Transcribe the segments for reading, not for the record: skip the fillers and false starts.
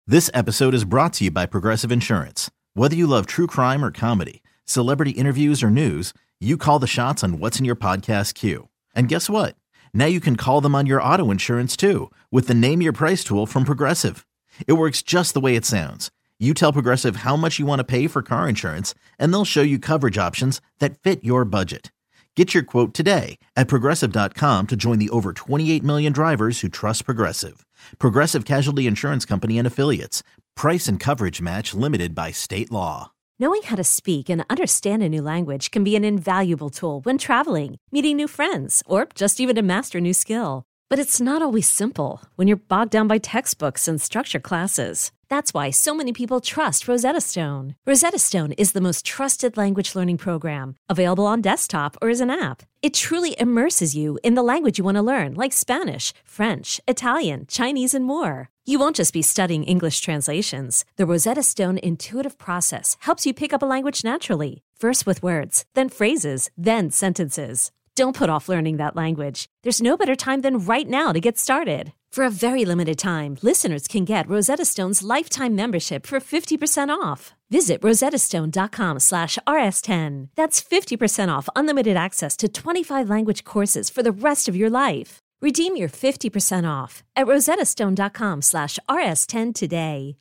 This episode is brought to you by Progressive Insurance. Whether you love true crime or comedy, celebrity interviews or news, you call the shots on what's in your podcast queue. And guess what? Now you can call them on your auto insurance too with the Name Your Price tool from Progressive. It works just the way it sounds. You tell Progressive how much you want to pay for car insurance, and they'll show you coverage options that fit your budget. Get your quote today at Progressive.com to join the over 28 million drivers who trust Progressive. Progressive Casualty Insurance Company and Affiliates. Price and coverage match limited by state law. Knowing how to speak and understand a new language can be an invaluable tool when traveling, meeting new friends, or just even to master a new skill. But it's not always simple when you're bogged down by textbooks and structure classes. That's why so many people trust Rosetta Stone. Rosetta Stone is the most trusted language learning program, available on desktop or as an app. It truly immerses you in the language you want to learn, like Spanish, French, Italian, Chinese, and more. You won't just be studying English translations. The Rosetta Stone intuitive process helps you pick up a language naturally, first with words, then phrases, then sentences. Don't put off learning that language. There's no better time than right now to get started. For a very limited time, listeners can get Rosetta Stone's lifetime membership for 50% off. Visit rosettastone.com/rs10. That's 50% off unlimited access to 25 language courses for the rest of your life. Redeem your 50% off at rosettastone.com/rs10 today.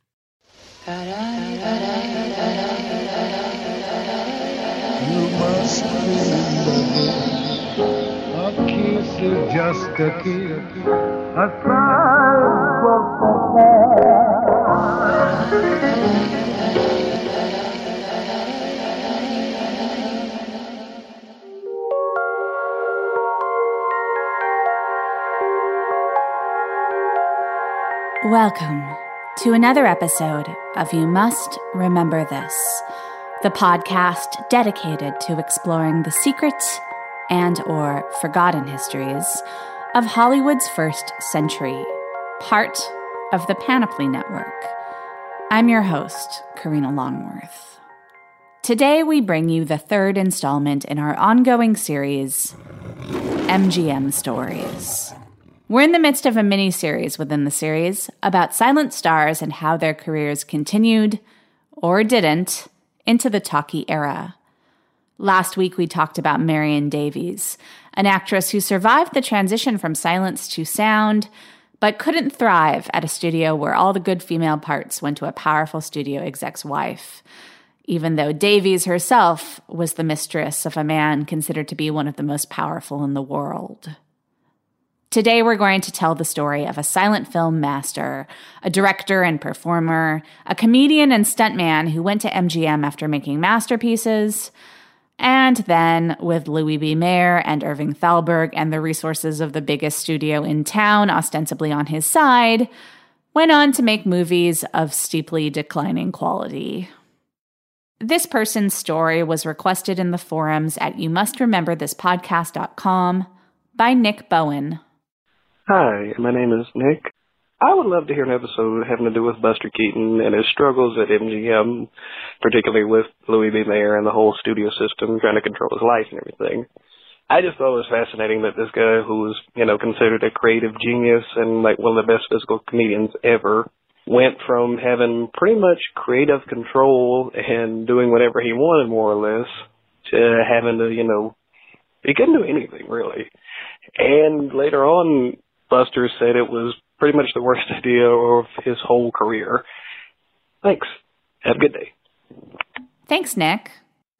You must remember. A kiss is just a kiss, a sigh for Welcome to another episode of You Must Remember This, the podcast dedicated to exploring the secrets and/or forgotten histories of Hollywood's first century, part of the Panoply Network. I'm your host, Karina Longworth. Today we bring you the third installment in our ongoing series, MGM Stories. We're in the midst of a mini-series within the series about silent stars and how their careers continued, or didn't, into the talkie era. Last week, we talked about Marion Davies, an actress who survived the transition from silence to sound, but couldn't thrive at a studio where all the good female parts went to a powerful studio exec's wife, even though Davies herself was the mistress of a man considered to be one of the most powerful in the world. Today, we're going to tell the story of a silent film master, a director and performer, a comedian and stuntman who went to MGM after making masterpieces, and then, with Louis B. Mayer and Irving Thalberg and the resources of the biggest studio in town ostensibly on his side, went on to make movies of steeply declining quality. This person's story was requested in the forums at youmustrememberthispodcast.com by Nick Bowen. Hi, my name is Nick. I would love to hear an episode having to do with Buster Keaton and his struggles at MGM, particularly with Louis B. Mayer and the whole studio system trying to control his life and everything. I just thought it was fascinating that this guy who was, considered a creative genius and like one of the best physical comedians ever went from having pretty much creative control and doing whatever he wanted more or less to having to, he couldn't do anything really. And later on, Buster said it was pretty much the worst idea of his whole career. Thanks. Have a good day. Thanks, Nick.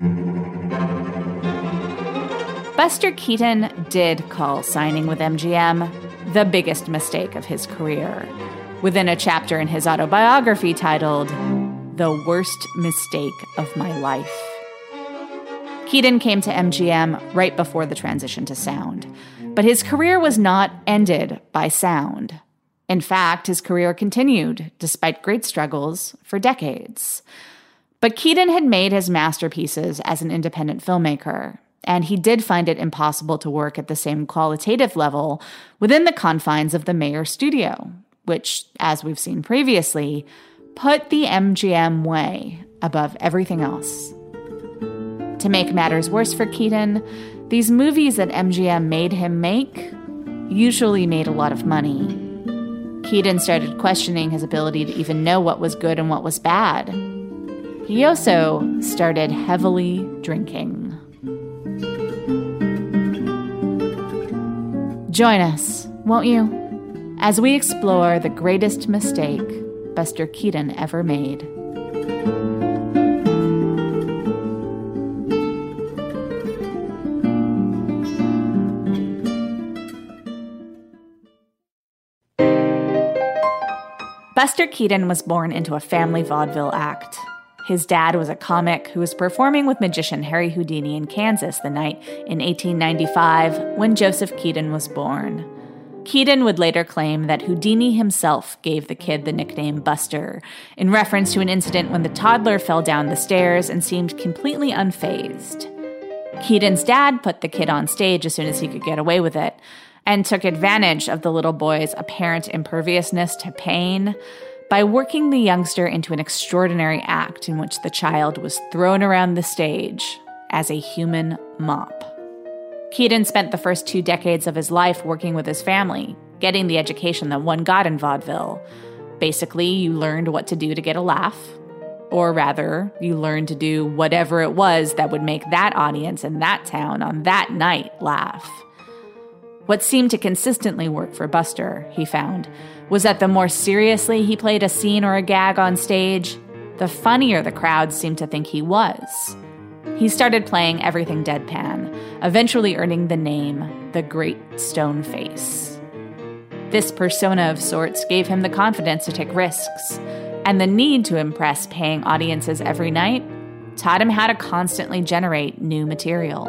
Buster Keaton did call signing with MGM the biggest mistake of his career, within a chapter in his autobiography titled, The Worst Mistake of My Life. Keaton came to MGM right before the transition to sound, but his career was not ended by sound. In fact, his career continued, despite great struggles, for decades. But Keaton had made his masterpieces as an independent filmmaker, and he did find it impossible to work at the same qualitative level within the confines of the Mayer studio, which, as we've seen previously, put the MGM way above everything else. To make matters worse for Keaton, these movies that MGM made him make usually made a lot of money. Keaton started questioning his ability to even know what was good and what was bad. He also started heavily drinking. Join us, won't you, as we explore the greatest mistake Buster Keaton ever made. Buster Keaton was born into a family vaudeville act. His dad was a comic who was performing with magician Harry Houdini in Kansas the night in 1895 when Joseph Keaton was born. Keaton would later claim that Houdini himself gave the kid the nickname Buster, in reference to an incident when the toddler fell down the stairs and seemed completely unfazed. Keaton's dad put the kid on stage as soon as he could get away with it, and took advantage of the little boy's apparent imperviousness to pain by working the youngster into an extraordinary act in which the child was thrown around the stage as a human mop. Keaton spent the first 2 decades of his life working with his family, getting the education that one got in vaudeville. Basically, you learned what to do to get a laugh, or rather, you learned to do whatever it was that would make that audience in that town on that night laugh. What seemed to consistently work for Buster, he found, was that the more seriously he played a scene or a gag on stage, the funnier the crowd seemed to think he was. He started playing everything deadpan, eventually earning the name the Great Stone Face. This persona of sorts gave him the confidence to take risks, and the need to impress paying audiences every night taught him how to constantly generate new material.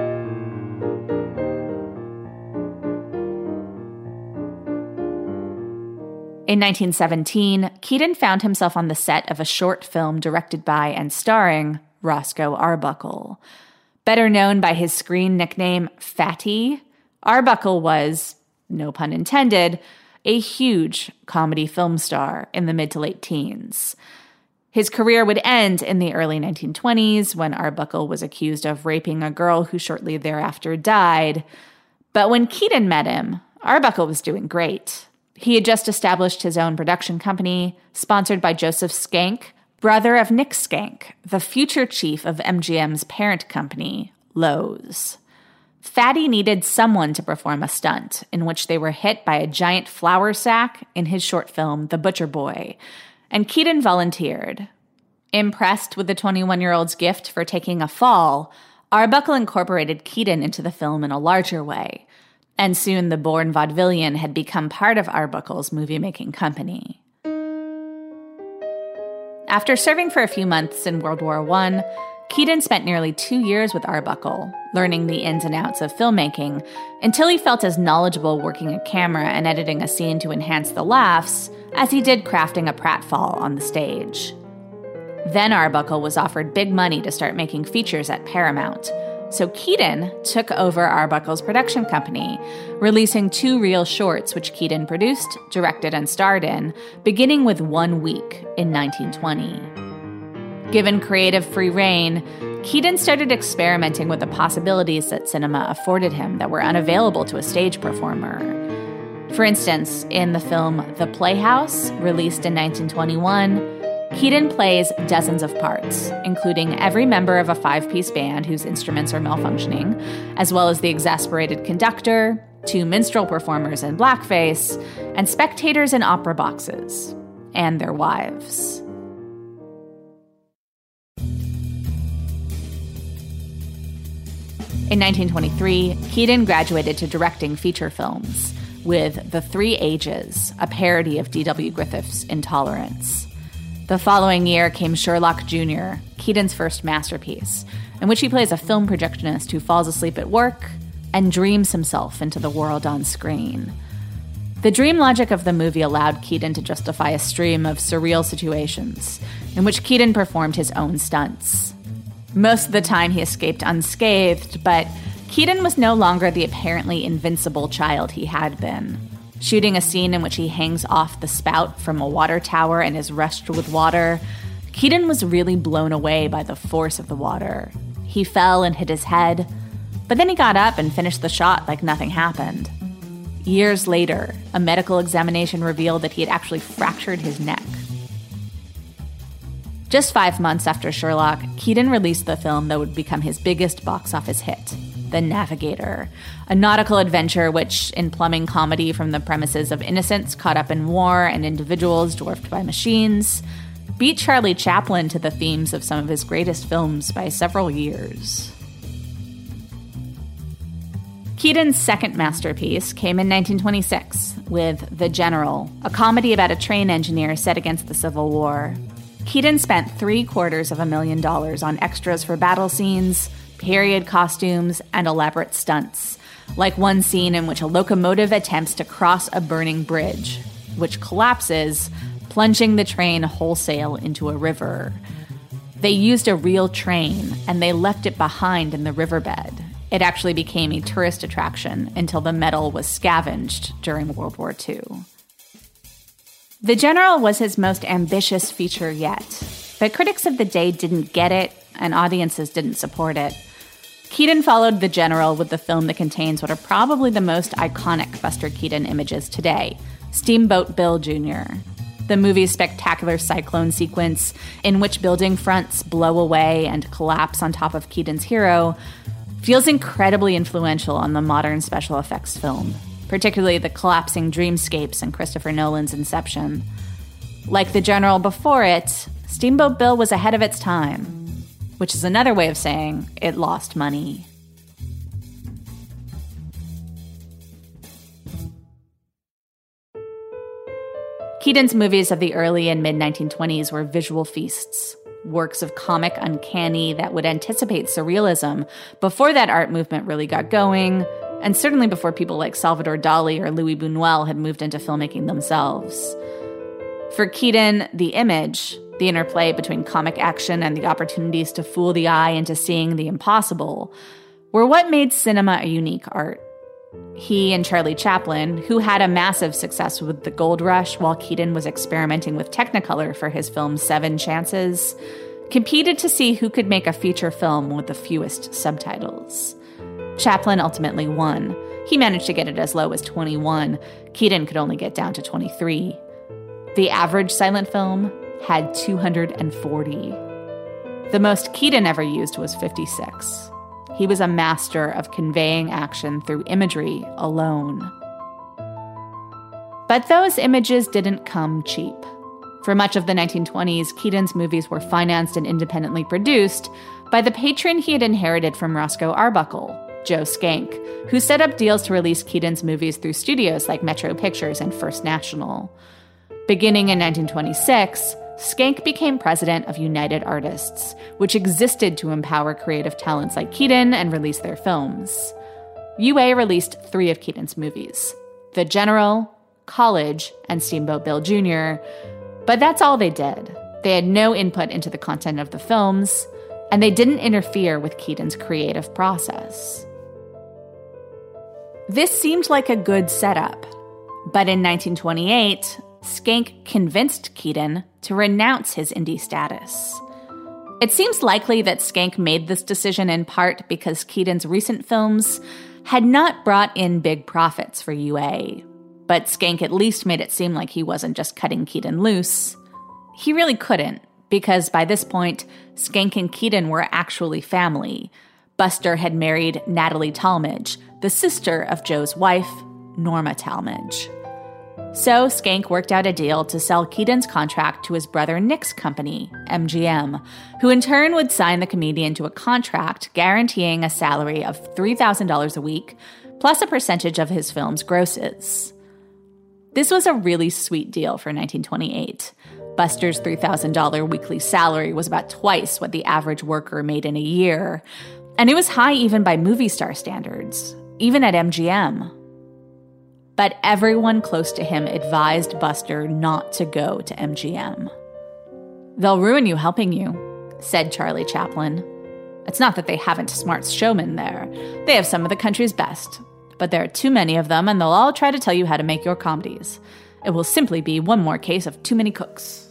In 1917, Keaton found himself on the set of a short film directed by and starring Roscoe Arbuckle. Better known by his screen nickname Fatty, Arbuckle was, no pun intended, a huge comedy film star in the mid to late teens. His career would end in the early 1920s when Arbuckle was accused of raping a girl who shortly thereafter died. But when Keaton met him, Arbuckle was doing great. He had just established his own production company, sponsored by Joseph Schenck, brother of Nick Schenck, the future chief of MGM's parent company, Lowe's. Fatty needed someone to perform a stunt in which they were hit by a giant flour sack in his short film, The Butcher Boy, and Keaton volunteered. Impressed with the 21-year-old's gift for taking a fall, Arbuckle incorporated Keaton into the film in a larger way, and soon the born vaudevillian had become part of Arbuckle's movie-making company. After serving for a few months in World War I, Keaton spent nearly 2 years with Arbuckle, learning the ins and outs of filmmaking, until he felt as knowledgeable working a camera and editing a scene to enhance the laughs as he did crafting a pratfall on the stage. Then Arbuckle was offered big money to start making features at Paramount, so Keaton took over Arbuckle's production company, releasing 2 reel shorts which Keaton produced, directed, and starred in, beginning with One Week in 1920. Given creative free rein, Keaton started experimenting with the possibilities that cinema afforded him that were unavailable to a stage performer. For instance, in the film The Playhouse, released in 1921, Keaton plays dozens of parts, including every member of a 5-piece band whose instruments are malfunctioning, as well as the exasperated conductor, 2 minstrel performers in blackface, and spectators in opera boxes, and their wives. In 1923, Keaton graduated to directing feature films with The 3 Ages, a parody of D.W. Griffith's Intolerance. The following year came Sherlock Jr., Keaton's first masterpiece, in which he plays a film projectionist who falls asleep at work and dreams himself into the world on screen. The dream logic of the movie allowed Keaton to justify a stream of surreal situations, in which Keaton performed his own stunts. Most of the time he escaped unscathed, but Keaton was no longer the apparently invincible child he had been. Shooting a scene in which he hangs off the spout from a water tower and is rushed with water, Keaton was really blown away by the force of the water. He fell and hit his head, but then he got up and finished the shot like nothing happened. Years later, a medical examination revealed that he had actually fractured his neck. Just 5 months after Sherlock, Keaton released the film that would become his biggest box office hit, The Navigator, a nautical adventure which, in plumbing comedy from the premises of innocents caught up in war and individuals dwarfed by machines, beat Charlie Chaplin to the themes of some of his greatest films by several years. Keaton's second masterpiece came in 1926 with The General, a comedy about a train engineer set against the Civil War. Keaton spent $750,000 on extras for battle scenes, period costumes, and elaborate stunts, like one scene in which a locomotive attempts to cross a burning bridge, which collapses, plunging the train wholesale into a river. They used a real train, and they left it behind in the riverbed. It actually became a tourist attraction until the metal was scavenged during World War II. The General was his most ambitious feature yet, but critics of the day didn't get it, and audiences didn't support it. Keaton followed The General with the film that contains what are probably the most iconic Buster Keaton images today, Steamboat Bill Jr., the movie's spectacular cyclone sequence in which building fronts blow away and collapse on top of Keaton's hero, feels incredibly influential on the modern special effects film, particularly the collapsing dreamscapes in Christopher Nolan's Inception. Like The General before it, Steamboat Bill was ahead of its time, which is another way of saying it lost money. Keaton's movies of the early and mid-1920s were visual feasts, works of comic uncanny that would anticipate surrealism before that art movement really got going, and certainly before people like Salvador Dali or Louis Buñuel had moved into filmmaking themselves. For Keaton, the image, the interplay between comic action and the opportunities to fool the eye into seeing the impossible, were what made cinema a unique art. He and Charlie Chaplin, who had a massive success with the Gold Rush while Keaton was experimenting with Technicolor for his film 7 Chances, competed to see who could make a feature film with the fewest subtitles. Chaplin ultimately won. He managed to get it as low as 21. Keaton could only get down to 23. The average silent film had 240. The most Keaton ever used was 56. He was a master of conveying action through imagery alone. But those images didn't come cheap. For much of the 1920s, Keaton's movies were financed and independently produced by the patron he had inherited from Roscoe Arbuckle, Joe Schenck, who set up deals to release Keaton's movies through studios like Metro Pictures and First National. Beginning in 1926, Schenck became president of United Artists, which existed to empower creative talents like Keaton and release their films. UA released 3 of Keaton's movies, The General, College, and Steamboat Bill Jr., but that's all they did. They had no input into the content of the films, and they didn't interfere with Keaton's creative process. This seemed like a good setup, but in 1928, Schenck convinced Keaton to renounce his indie status. It seems likely that Schenck made this decision in part because Keaton's recent films had not brought in big profits for UA, but Schenck at least made it seem like he wasn't just cutting Keaton loose. He really couldn't, because by this point, Schenck and Keaton were actually family. Buster had married Natalie Talmadge, the sister of Joe's wife, Norma Talmadge. So Schenck worked out a deal to sell Keaton's contract to his brother Nick's company, MGM, who in turn would sign the comedian to a contract guaranteeing a salary of $3,000 a week, plus a percentage of his film's grosses. This was a really sweet deal for 1928. Buster's $3,000 weekly salary was about twice what the average worker made in a year, and it was high even by movie star standards, even at MGM. But everyone close to him advised Buster not to go to MGM. "They'll ruin you helping you," said Charlie Chaplin. "It's not that they haven't smart showmen there. They have some of the country's best. But there are too many of them, and they'll all try to tell you how to make your comedies. It will simply be one more case of too many cooks."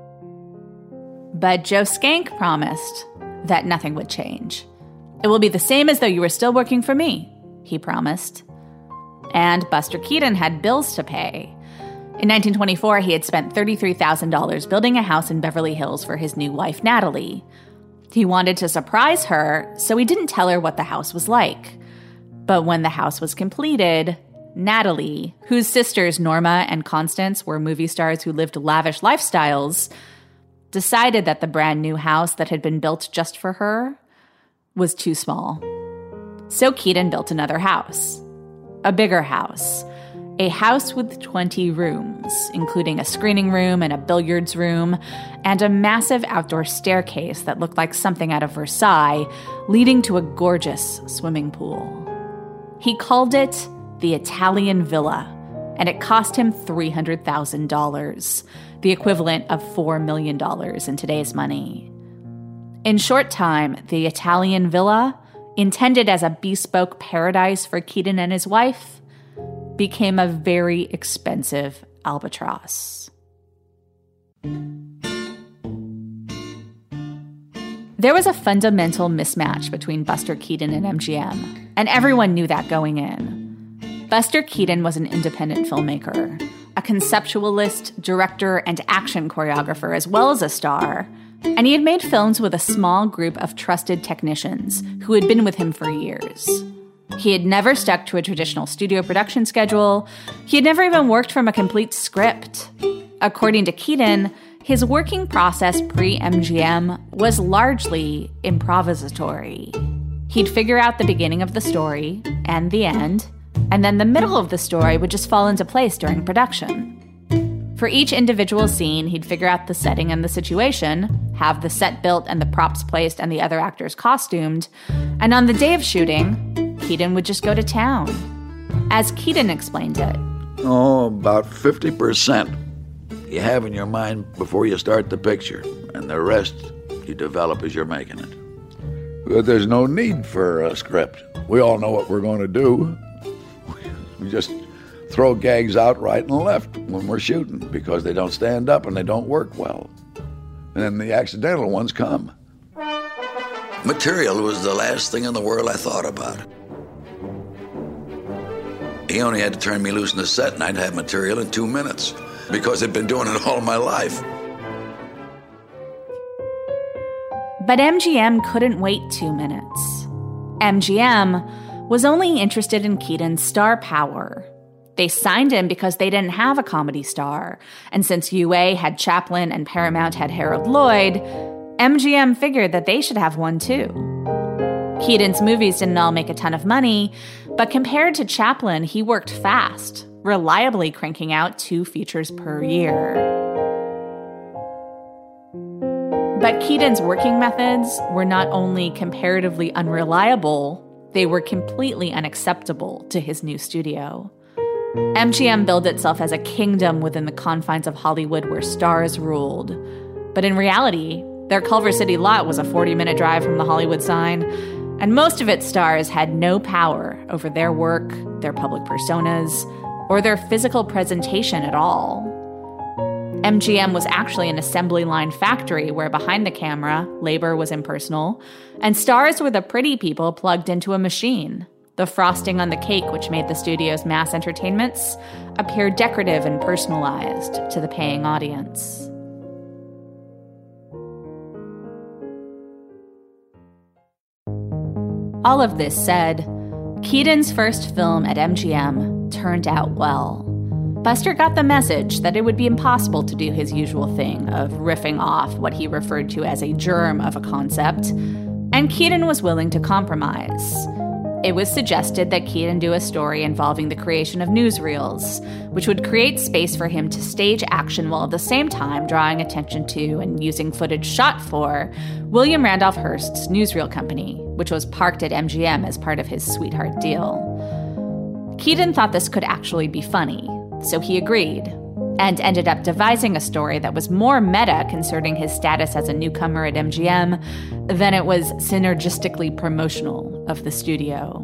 But Joe Schenck promised that nothing would change. "It will be the same as though you were still working for me," he promised. and Buster Keaton had bills to pay. In 1924, he had spent $33,000 building a house in Beverly Hills for his new wife, Natalie. He wanted to surprise her, so he didn't tell her what the house was like. But when the house was completed, Natalie, whose sisters Norma and Constance were movie stars who lived lavish lifestyles, decided that the brand new house that had been built just for her was too small. So Keaton built another house, a bigger house, a house with 20 rooms, including a screening room and a billiards room, and a massive outdoor staircase that looked like something out of Versailles, leading to a gorgeous swimming pool. He called it the Italian Villa, and it cost him $300,000, the equivalent of $4 million in today's money. In short time, the Italian Villa, intended as a bespoke paradise for Keaton and his wife, became a very expensive albatross. There was a fundamental mismatch between Buster Keaton and MGM, and everyone knew that going in. Buster Keaton was an independent filmmaker, a conceptualist, director, and action choreographer, as well as a star, and he had made films with a small group of trusted technicians who had been with him for years. He had never stuck to a traditional studio production schedule. He had never even worked from a complete script. According to Keaton, his working process pre-MGM was largely improvisatory. He'd figure out the beginning of the story and the end, and then the middle of the story would just fall into place during production. For each individual scene, he'd figure out the setting and the situation, have the set built and the props placed and the other actors costumed, and on the day of shooting, Keaton would just go to town. As Keaton explained it, about 50% you have in your mind before you start the picture, and the rest you develop as you're making it. But there's no need for a script. We all know what we're going to do. We just throw gags out right and left when we're shooting because they don't stand up and they don't work well. And then the accidental ones come. Material was the last thing in the world I thought about. He only had to turn me loose in the set and I'd have material in 2 minutes because I'd been doing it all my life. But MGM couldn't wait 2 minutes. MGM was only interested in Keaton's star power. They signed him because they didn't have a comedy star, and since UA had Chaplin and Paramount had Harold Lloyd, MGM figured that they should have one too. Keaton's movies didn't all make a ton of money, but compared to Chaplin, he worked fast, reliably cranking out 2 features per year. But Keaton's working methods were not only comparatively unreliable, they were completely unacceptable to his new studio. MGM billed itself as a kingdom within the confines of Hollywood where stars ruled. But in reality, their Culver City lot was a 40-minute drive from the Hollywood sign, and most of its stars had no power over their work, their public personas, or their physical presentation at all. MGM was actually an assembly line factory where behind the camera, labor was impersonal, and stars were the pretty people plugged into a machine. The frosting on the cake, which made the studio's mass entertainments appear decorative and personalized to the paying audience. All of this said, Keaton's first film at MGM turned out well. Buster got the message that it would be impossible to do his usual thing of riffing off what he referred to as a germ of a concept, and Keaton was willing to compromise. It was suggested that Keaton do a story involving the creation of newsreels, which would create space for him to stage action while at the same time drawing attention to and using footage shot for William Randolph Hearst's newsreel company, which was parked at MGM as part of his sweetheart deal. Keaton thought this could actually be funny, so he agreed, and ended up devising a story that was more meta concerning his status as a newcomer at MGM than it was synergistically promotional of the studio.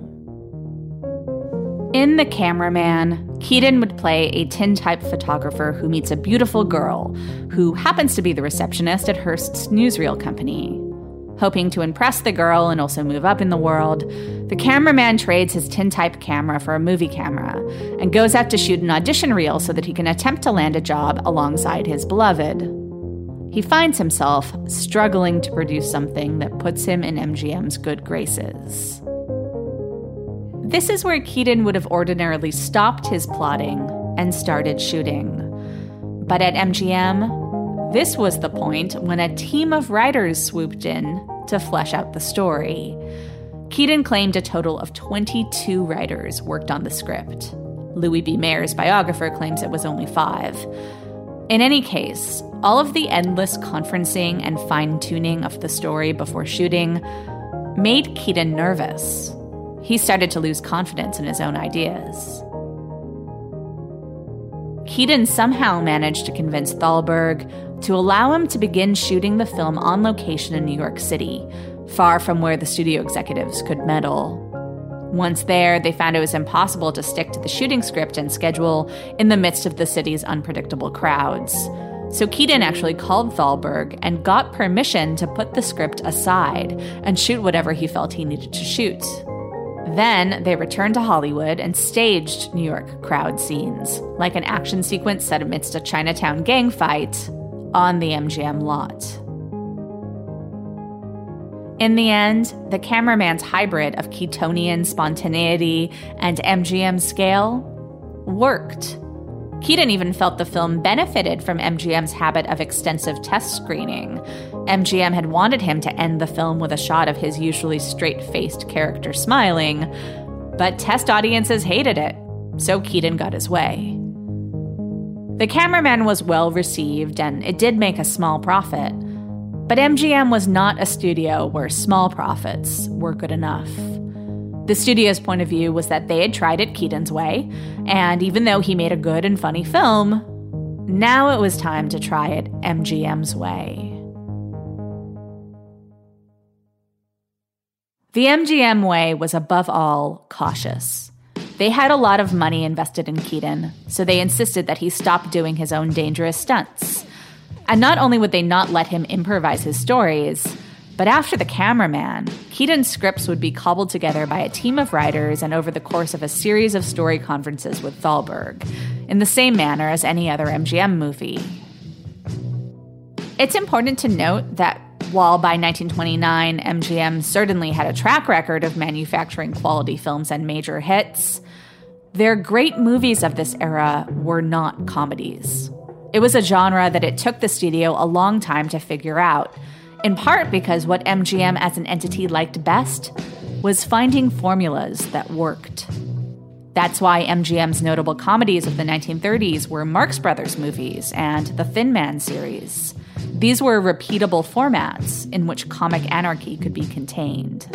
In The Cameraman, Keaton would play a tintype photographer who meets a beautiful girl who happens to be the receptionist at Hearst's newsreel company. Hoping to impress the girl and also move up in the world, the cameraman trades his tintype camera for a movie camera and goes out to shoot an audition reel so that he can attempt to land a job alongside his beloved. He finds himself struggling to produce something that puts him in MGM's good graces. This is where Keaton would have ordinarily stopped his plotting and started shooting. But at MGM, this was the point when a team of writers swooped in to flesh out the story. Keaton claimed a total of 22 writers worked on the script. Louis B. Mayer's biographer claims it was only 5. In any case, all of the endless conferencing and fine-tuning of the story before shooting made Keaton nervous. He started to lose confidence in his own ideas. Keaton somehow managed to convince Thalberg to allow him to begin shooting the film on location in New York City, far from where the studio executives could meddle. Once there, they found it was impossible to stick to the shooting script and schedule in the midst of the city's unpredictable crowds. So Keaton actually called Thalberg and got permission to put the script aside and shoot whatever he felt he needed to shoot. Then they returned to Hollywood and staged New York crowd scenes, like an action sequence set amidst a Chinatown gang fight on the MGM lot. In the end, the cameraman's hybrid of Keatonian spontaneity and MGM scale worked. Keaton even felt the film benefited from MGM's habit of extensive test screening. MGM had wanted him to end the film with a shot of his usually straight-faced character smiling, but test audiences hated it, so Keaton got his way. The cameraman was well received, and it did make a small profit. But MGM was not a studio where small profits were good enough. The studio's point of view was that they had tried it Keaton's way, and even though he made a good and funny film, now it was time to try it MGM's way. The MGM way was above all cautious. They had a lot of money invested in Keaton, so they insisted that he stop doing his own dangerous stunts. And not only would they not let him improvise his stories, but after the cameraman, Keaton's scripts would be cobbled together by a team of writers and over the course of a series of story conferences with Thalberg, in the same manner as any other MGM movie. It's important to note that while by 1929, MGM certainly had a track record of manufacturing quality films and major hits, their great movies of this era were not comedies. It was a genre that it took the studio a long time to figure out, in part because what MGM as an entity liked best was finding formulas that worked. That's why MGM's notable comedies of the 1930s were Marx Brothers movies and the Thin Man series. These were repeatable formats in which comic anarchy could be contained.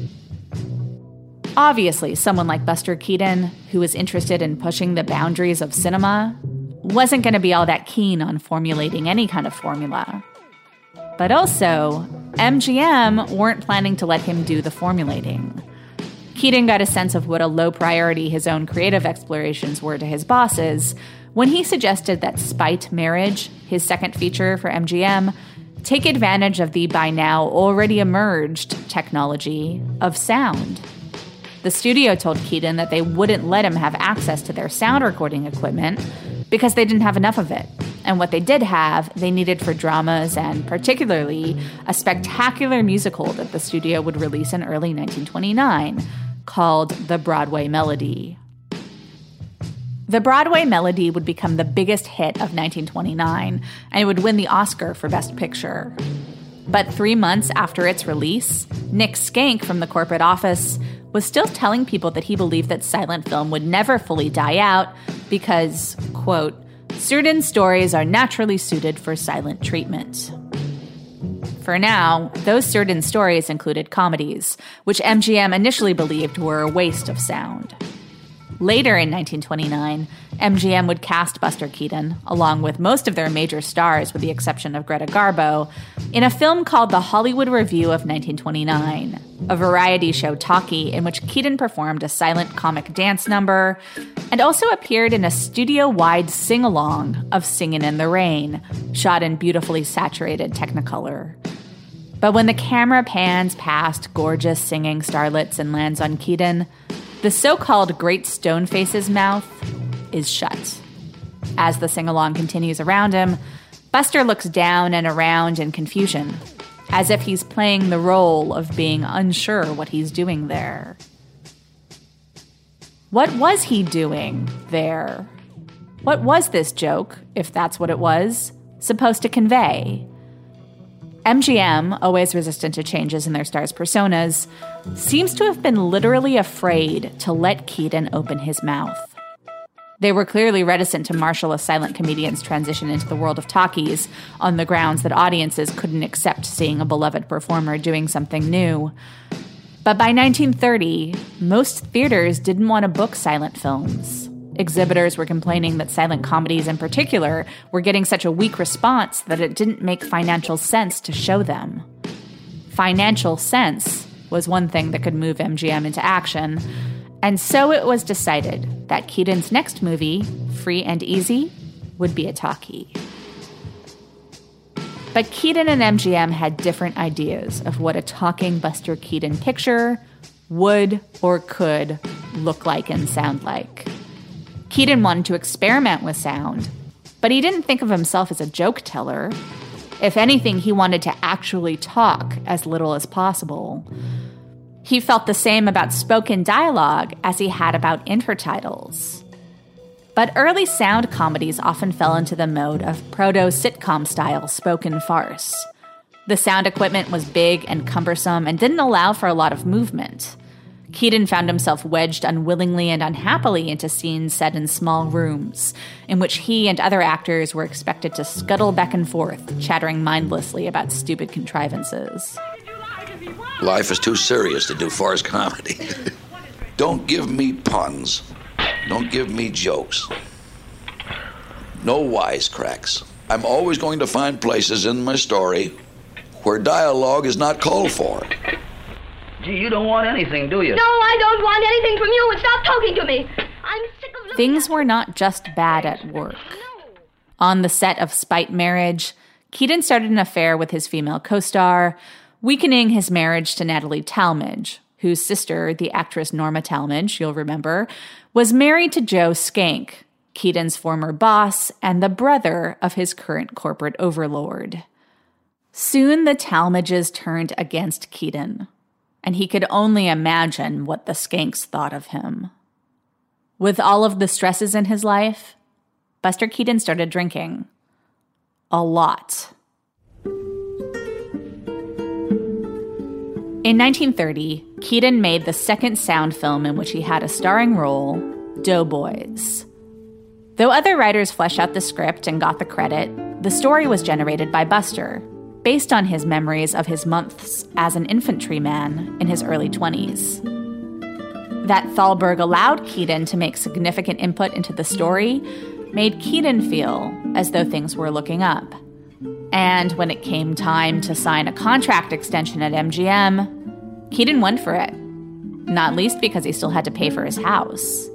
Obviously, someone like Buster Keaton, who was interested in pushing the boundaries of cinema, wasn't going to be all that keen on formulating any kind of formula. But also, MGM weren't planning to let him do the formulating. Keaton got a sense of what a low priority his own creative explorations were to his bosses when he suggested that Spite Marriage, his second feature for MGM, take advantage of the by now already emerged technology of sound. The studio told Keaton that they wouldn't let him have access to their sound recording equipment because they didn't have enough of it. And what they did have, they needed for dramas and particularly a spectacular musical that the studio would release in early 1929 called The Broadway Melody. The Broadway Melody would become the biggest hit of 1929 and it would win the Oscar for Best Picture. But 3 months after its release, Nick Skank from the corporate office was still telling people that he believed that silent film would never fully die out because, quote, certain stories are naturally suited for silent treatment. For now, those certain stories included comedies, which MGM initially believed were a waste of sound. Later in 1929, MGM would cast Buster Keaton, along with most of their major stars with the exception of Greta Garbo, in a film called The Hollywood Review of 1929, a variety show talkie in which Keaton performed a silent comic dance number and also appeared in a studio-wide sing-along of Singin' in the Rain, shot in beautifully saturated Technicolor. But when the camera pans past gorgeous singing starlets and lands on Keaton, the so-called Great Stoneface's mouth is shut. As the sing-along continues around him, Buster looks down and around in confusion, as if he's playing the role of being unsure what he's doing there. What was he doing there? What was this joke, if that's what it was, supposed to convey? MGM, always resistant to changes in their stars' personas, seems to have been literally afraid to let Keaton open his mouth. They were clearly reticent to marshal a silent comedian's transition into the world of talkies on the grounds that audiences couldn't accept seeing a beloved performer doing something new. But by 1930, most theaters didn't want to book silent films. Exhibitors were complaining that silent comedies in particular were getting such a weak response that it didn't make financial sense to show them. Financial sense was one thing that could move MGM into action, and so it was decided that Keaton's next movie, Free and Easy, would be a talkie. But Keaton and MGM had different ideas of what a talking Buster Keaton picture would or could look like and sound like. Keaton wanted to experiment with sound, but he didn't think of himself as a joke teller. If anything, he wanted to actually talk as little as possible. He felt the same about spoken dialogue as he had about intertitles. But early sound comedies often fell into the mode of proto-sitcom-style spoken farce. The sound equipment was big and cumbersome and didn't allow for a lot of movement. Keaton found himself wedged unwillingly and unhappily into scenes set in small rooms, in which he and other actors were expected to scuttle back and forth, chattering mindlessly about stupid contrivances. Life is too serious to do farce comedy. Don't give me puns. Don't give me jokes. No wisecracks. I'm always going to find places in my story where dialogue is not called for. Gee, you don't want anything, do you? No, I don't want anything from you, and stop talking to me. I'm sick of... Things were not just bad at work. On the set of Spite Marriage, Keaton started an affair with his female co-star, weakening his marriage to Natalie Talmadge, whose sister, the actress Norma Talmadge, you'll remember, was married to Joe Skank, Keaton's former boss and the brother of his current corporate overlord. Soon the Talmadges turned against Keaton, and he could only imagine what the Skanks thought of him. With all of the stresses in his life, Buster Keaton started drinking. A lot. In 1930, Keaton made the second sound film in which he had a starring role, Doughboys. Though other writers fleshed out the script and got the credit, the story was generated by Buster, based on his memories of his months as an infantryman in his early 20s. That Thalberg allowed Keaton to make significant input into the story made Keaton feel as though things were looking up. And when it came time to sign a contract extension at MGM, Keaton went for it, not least because he still had to pay for his house.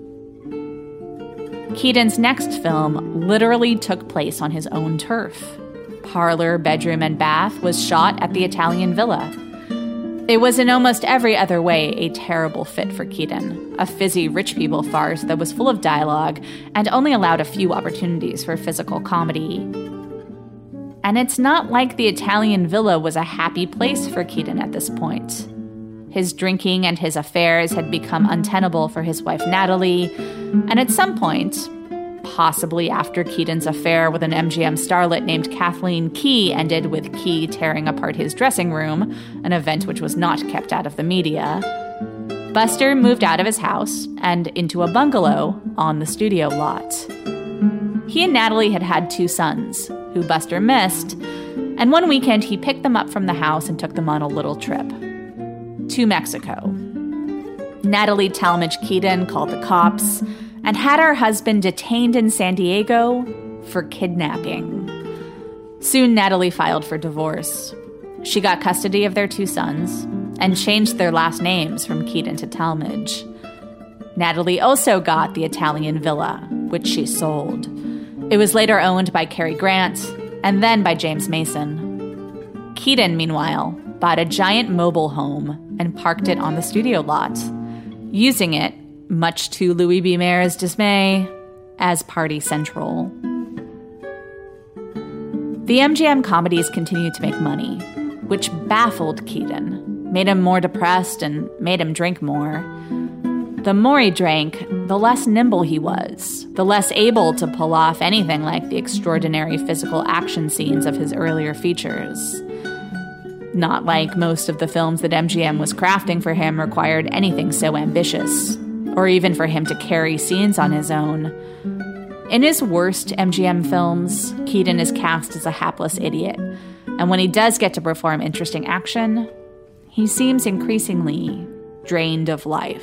Keaton's next film literally took place on his own turf. Parlor, bedroom, and bath was shot at the Italian Villa. It was in almost every other way a terrible fit for Keaton, a fizzy rich people farce that was full of dialogue and only allowed a few opportunities for physical comedy. And it's not like the Italian Villa was a happy place for Keaton at this point. His drinking and his affairs had become untenable for his wife Natalie, and at some point, possibly after Keaton's affair with an MGM starlet named Kathleen Key ended with Key tearing apart his dressing room, an event which was not kept out of the media, Buster moved out of his house and into a bungalow on the studio lot. He and Natalie had had 2 sons, who Buster missed, and one weekend he picked them up from the house and took them on a little trip to Mexico. Natalie Talmadge Keaton called the cops and had her husband detained in San Diego for kidnapping. Soon Natalie filed for divorce. She got custody of their 2 sons and changed their last names from Keaton to Talmadge. Natalie also got the Italian Villa, which she sold. It was later owned by Cary Grant and then by James Mason. Keaton, meanwhile, bought a giant mobile home and parked it on the studio lot, using it, much to Louis B. Mayer's dismay, as Party Central. The MGM comedies continued to make money, which baffled Keaton, made him more depressed, and made him drink more. The more he drank, the less nimble he was, the less able to pull off anything like the extraordinary physical action scenes of his earlier features. Not like most of the films that MGM was crafting for him required anything so ambitious, or even for him to carry scenes on his own. In his worst MGM films, Keaton is cast as a hapless idiot, and when he does get to perform interesting action, he seems increasingly drained of life.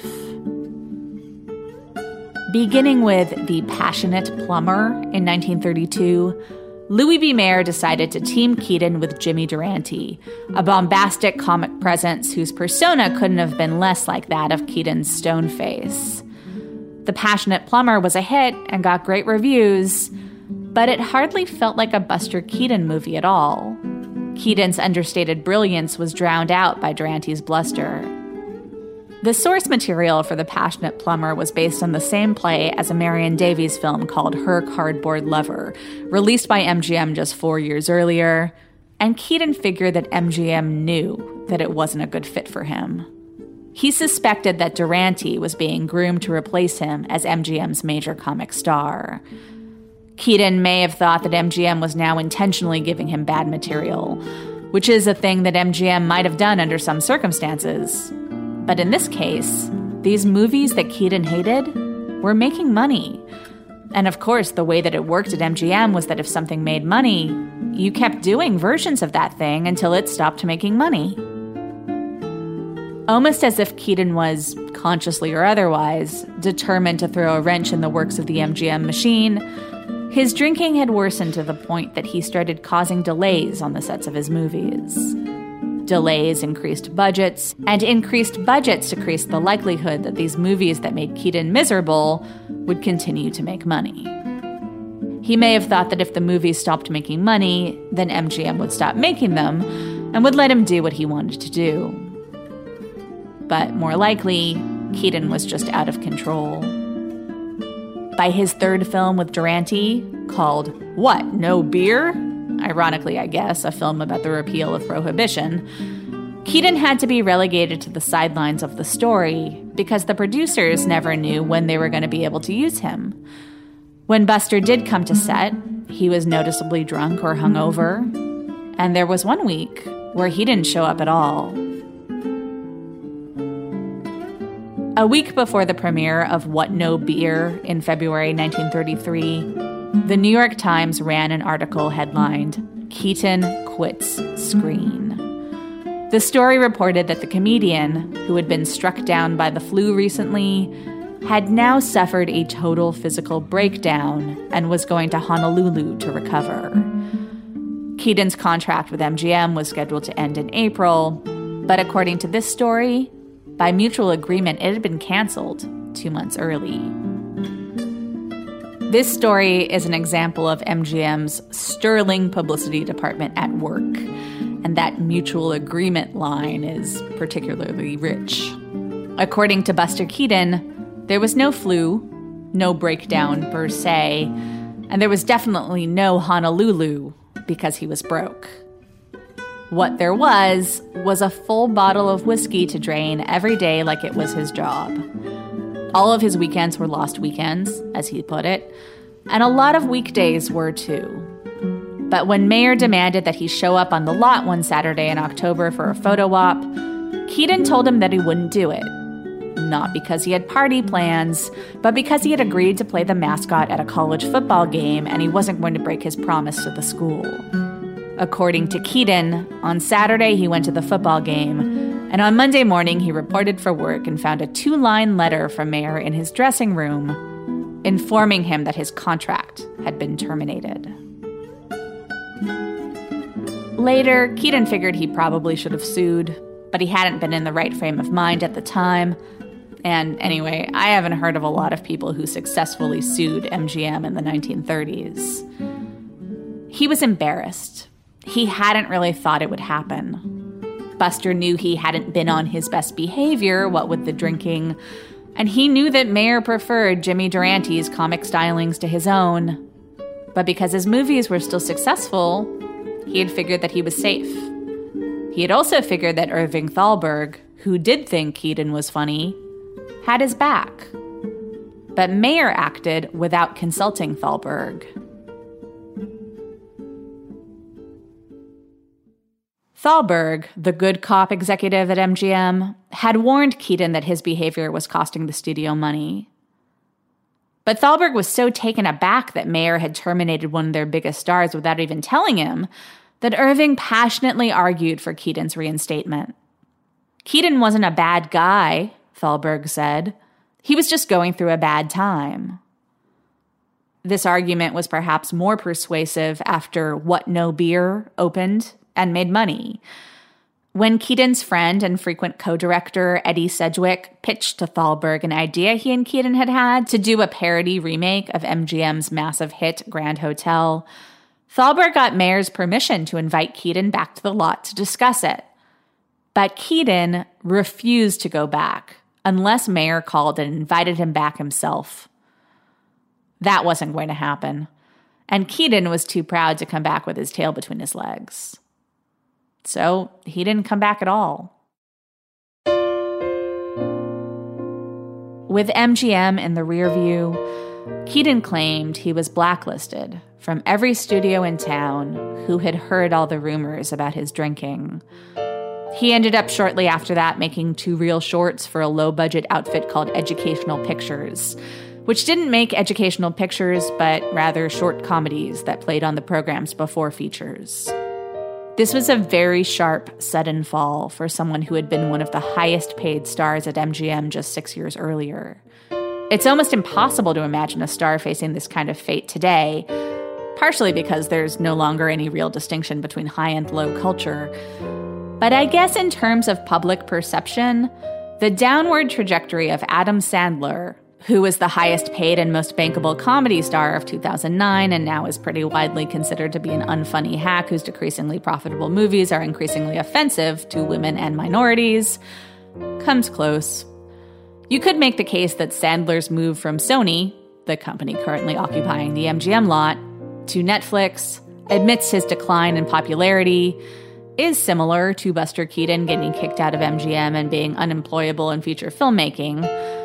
Beginning with The Passionate Plumber in 1932, Louis B. Mayer decided to team Keaton with Jimmy Durante, a bombastic comic presence whose persona couldn't have been less like that of Keaton's stone face. The Passionate Plumber was a hit and got great reviews, but it hardly felt like a Buster Keaton movie at all. Keaton's understated brilliance was drowned out by Durante's bluster. The source material for The Passionate Plumber was based on the same play as a Marion Davies film called Her Cardboard Lover, released by MGM just 4 years earlier, and Keaton figured that MGM knew that it wasn't a good fit for him. He suspected that Durante was being groomed to replace him as MGM's major comic star. Keaton may have thought that MGM was now intentionally giving him bad material, which is a thing that MGM might have done under some circumstances. But in this case, these movies that Keaton hated were making money. And of course, the way that it worked at MGM was that if something made money, you kept doing versions of that thing until it stopped making money. Almost as if Keaton was, consciously or otherwise, determined to throw a wrench in the works of the MGM machine, his drinking had worsened to the point that he started causing delays on the sets of his movies. Delays increased budgets, and increased budgets decreased the likelihood that these movies that made Keaton miserable would continue to make money. He may have thought that if the movies stopped making money, then MGM would stop making them and would let him do what he wanted to do. But more likely, Keaton was just out of control. By his third film with Durante, called What, No Beer? Ironically, I guess, a film about the repeal of prohibition, Keaton had to be relegated to the sidelines of the story because the producers never knew when they were going to be able to use him. When Buster did come to set, he was noticeably drunk or hungover, and there was one week where he didn't show up at all. A week before the premiere of What, No Beer in February 1933, the New York Times ran an article headlined, "Keaton Quits Screen." The story reported that the comedian, who had been struck down by the flu recently, had now suffered a total physical breakdown and was going to Honolulu to recover. Keaton's contract with MGM was scheduled to end in April, but according to this story, by mutual agreement, it had been canceled 2 months early. This story is an example of MGM's sterling publicity department at work, and that mutual agreement line is particularly rich. According to Buster Keaton, there was no flu, no breakdown per se, and there was definitely no Honolulu because he was broke. What there was a full bottle of whiskey to drain every day like it was his job. All of his weekends were lost weekends, as he put it, and a lot of weekdays were too. But when Mayer demanded that he show up on the lot one Saturday in October for a photo op, Keaton told him that he wouldn't do it. Not because he had party plans, but because he had agreed to play the mascot at a college football game and he wasn't going to break his promise to the school. According to Keaton, on Saturday he went to the football game, and on Monday morning he reported for work and found a 2-line letter from Mayer in his dressing room informing him that his contract had been terminated. Later, Keaton figured he probably should have sued, but he hadn't been in the right frame of mind at the time. And anyway, I haven't heard of a lot of people who successfully sued MGM in the 1930s. He was embarrassed. he hadn't really thought it would happen. Buster knew he hadn't been on his best behavior, what with the drinking, and he knew that Mayer preferred Jimmy Durante's comic stylings to his own. But because his movies were still successful, he had figured that he was safe. He had also figured that Irving Thalberg, who did think Keaton was funny, had his back. But Mayer acted without consulting Thalberg. Thalberg, the good cop executive at MGM, had warned Keaton that his behavior was costing the studio money. But Thalberg was so taken aback that Mayer had terminated one of their biggest stars without even telling him that Irving passionately argued for Keaton's reinstatement. Keaton wasn't a bad guy, Thalberg said. He was just going through a bad time. This argument was perhaps more persuasive after What No Beer opened and made money. When Keaton's friend and frequent co-director Eddie Sedgwick pitched to Thalberg an idea he and Keaton had to do a parody remake of MGM's massive hit Grand Hotel, Thalberg got Mayer's permission to invite Keaton back to the lot to discuss it. But Keaton refused to go back unless Mayer called and invited him back himself. That wasn't going to happen, and Keaton was too proud to come back with his tail between his legs. So he didn't come back at all. With MGM in the rearview, Keaton claimed he was blacklisted from every studio in town who had heard all the rumors about his drinking. He ended up shortly after that making 2 reel shorts for a low-budget outfit called Educational Pictures, which didn't make educational pictures, but rather short comedies that played on the programs before features. This was a very sharp, sudden fall for someone who had been one of the highest-paid stars at MGM just 6 years earlier. It's almost impossible to imagine a star facing this kind of fate today, partially because there's no longer any real distinction between high and low culture. But I guess in terms of public perception, the downward trajectory of Adam Sandler, who was the highest paid and most bankable comedy star of 2009 and now is pretty widely considered to be an unfunny hack whose decreasingly profitable movies are increasingly offensive to women and minorities, comes close. You could make the case that Sandler's move from Sony, the company currently occupying the MGM lot, to Netflix, amidst his decline in popularity, is similar to Buster Keaton getting kicked out of MGM and being unemployable in feature filmmaking.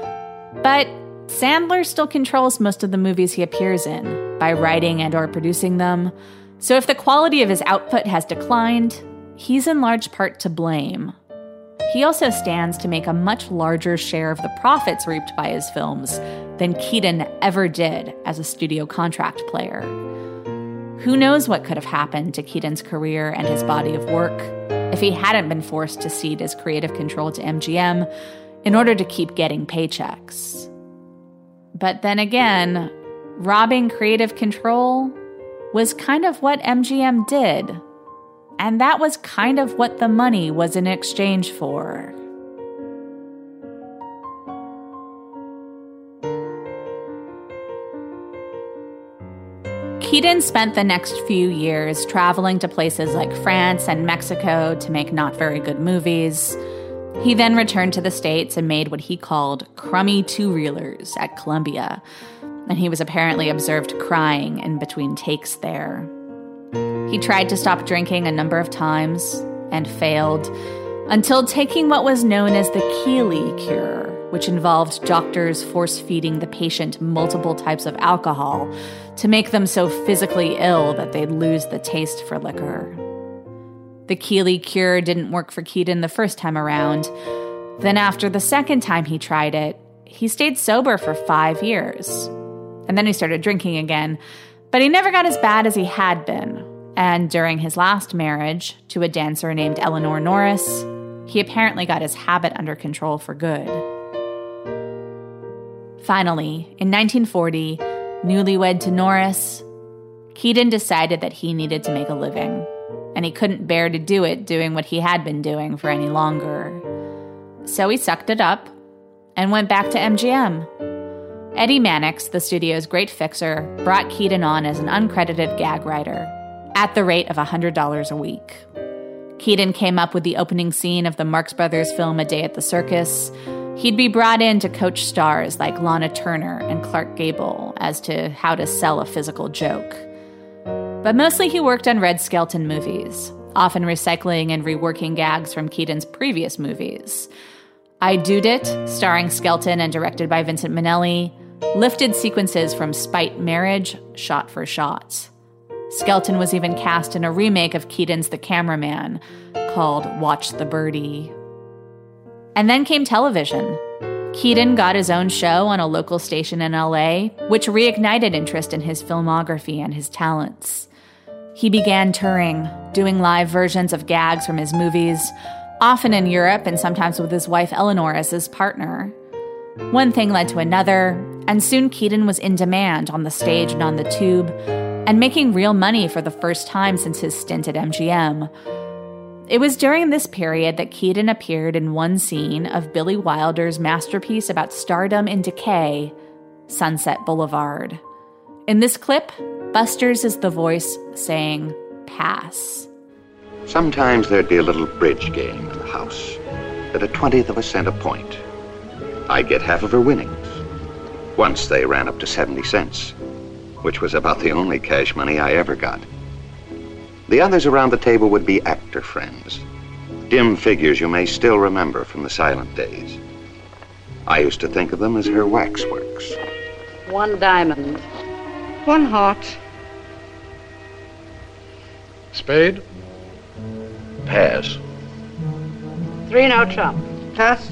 But Sandler still controls most of the movies he appears in by writing and or producing them. So if the quality of his output has declined, he's in large part to blame. He also stands to make a much larger share of the profits reaped by his films than Keaton ever did as a studio contract player. Who knows what could have happened to Keaton's career and his body of work if he hadn't been forced to cede his creative control to MGM in order to keep getting paychecks. But then again, robbing creative control was kind of what MGM did. And that was kind of what the money was in exchange for. Keaton spent the next few years traveling to places like France and Mexico to make not very good movies. He then returned to the States and made what he called crummy 2-reelers at Columbia, and he was apparently observed crying in between takes there. He tried to stop drinking a number of times and failed until taking what was known as the Keeley cure, which involved doctors force-feeding the patient multiple types of alcohol to make them so physically ill that they'd lose the taste for liquor. The Keeley cure didn't work for Keaton the first time around. Then after the second time he tried it, he stayed sober for 5 years. And then he started drinking again, but he never got as bad as he had been. And during his last marriage to a dancer named Eleanor Norris, he apparently got his habit under control for good. Finally, in 1940, newlywed to Norris, Keaton decided that he needed to make a living, and he couldn't bear to do it doing what he had been doing for any longer. So he sucked it up and went back to MGM. Eddie Mannix, the studio's great fixer, brought Keaton on as an uncredited gag writer, at the rate of $100 a week. Keaton came up with the opening scene of the Marx Brothers film A Day at the Circus. He'd be brought in to coach stars like Lana Turner and Clark Gable as to how to sell a physical joke. But mostly he worked on Red Skelton movies, often recycling and reworking gags from Keaton's previous movies. I Dood It, starring Skelton and directed by Vincent Minnelli, lifted sequences from Spite Marriage shot for shot. Skelton was even cast in a remake of Keaton's The Cameraman called Watch the Birdie. And then came television. Keaton got his own show on a local station in LA, which reignited interest in his filmography and his talents. He began touring, doing live versions of gags from his movies, often in Europe and sometimes with his wife Eleanor as his partner. One thing led to another, and soon Keaton was in demand on the stage and on the tube, and making real money for the first time since his stint at MGM. It was during this period that Keaton appeared in one scene of Billy Wilder's masterpiece about stardom in decay, Sunset Boulevard. In this clip, Busters is the voice saying, "Pass." Sometimes there'd be a little bridge game in the house at a 20th of a cent a point. I'd get half of her winnings. Once they ran up to 70 cents, which was about the only cash money I ever got. The others around the table would be actor friends, dim figures you may still remember from the silent days. I used to think of them as her waxworks. 1 diamond. 1 heart. Spade? Pass. 3 no trump. Pass.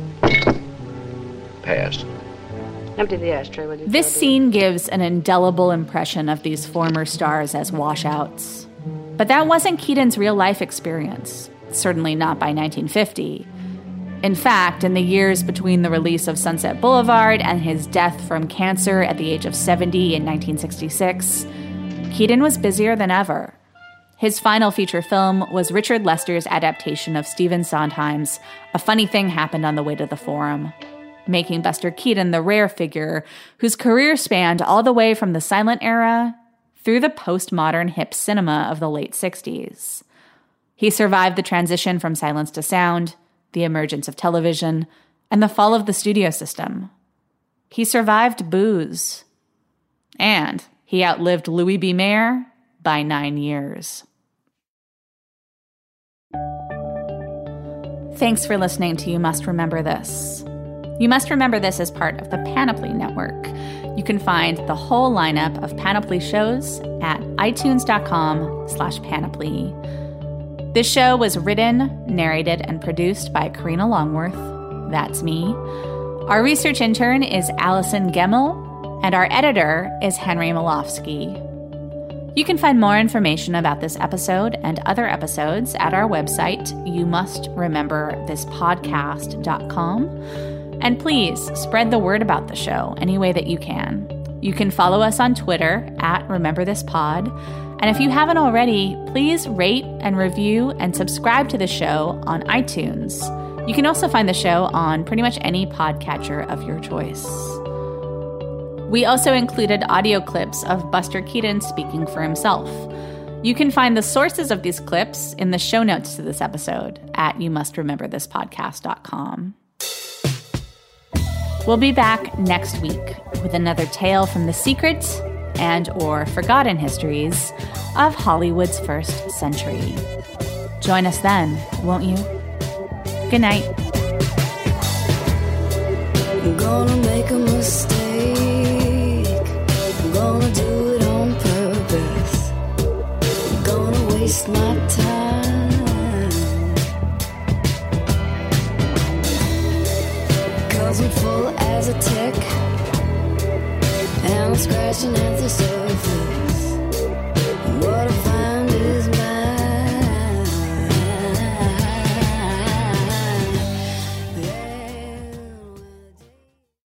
Pass. Empty the ashtray, will you? This scene gives an indelible impression of these former stars as washouts. But that wasn't Keaton's real-life experience, certainly not by 1950. In fact, in the years between the release of Sunset Boulevard and his death from cancer at the age of 70 in 1966, Keaton was busier than ever. His final feature film was Richard Lester's adaptation of Stephen Sondheim's A Funny Thing Happened on the Way to the Forum, making Buster Keaton the rare figure whose career spanned all the way from the silent era through the postmodern hip cinema of the late 60s. He survived the transition from silence to sound, the emergence of television, and the fall of the studio system. He survived booze. And he outlived Louis B. Mayer by 9 years. Thanks for listening to You Must Remember This. You Must Remember This is part of the Panoply Network. You can find the whole lineup of Panoply shows at itunes.com/panoply. This show was written, narrated, and produced by Karina Longworth. That's me. Our research intern is Allison Gemmel, and our editor is Henry Malofsky. You can find more information about this episode and other episodes at our website, youmustrememberthispodcast.com. And please spread the word about the show any way that you can. You can follow us on Twitter at RememberThisPod. And if you haven't already, please rate and review and subscribe to the show on iTunes. You can also find the show on pretty much any podcatcher of your choice. We also included audio clips of Buster Keaton speaking for himself. You can find the sources of these clips in the show notes to this episode at youmustrememberthispodcast.com. We'll be back next week with another tale from the secret and or forgotten histories of Hollywood's first century. Join us then, won't you? Good night. I'm gonna make a mistake. I'm gonna do it on purpose. I'm gonna waste my time. 'Cause I'm full as a tick, and I'm scratching at the surface.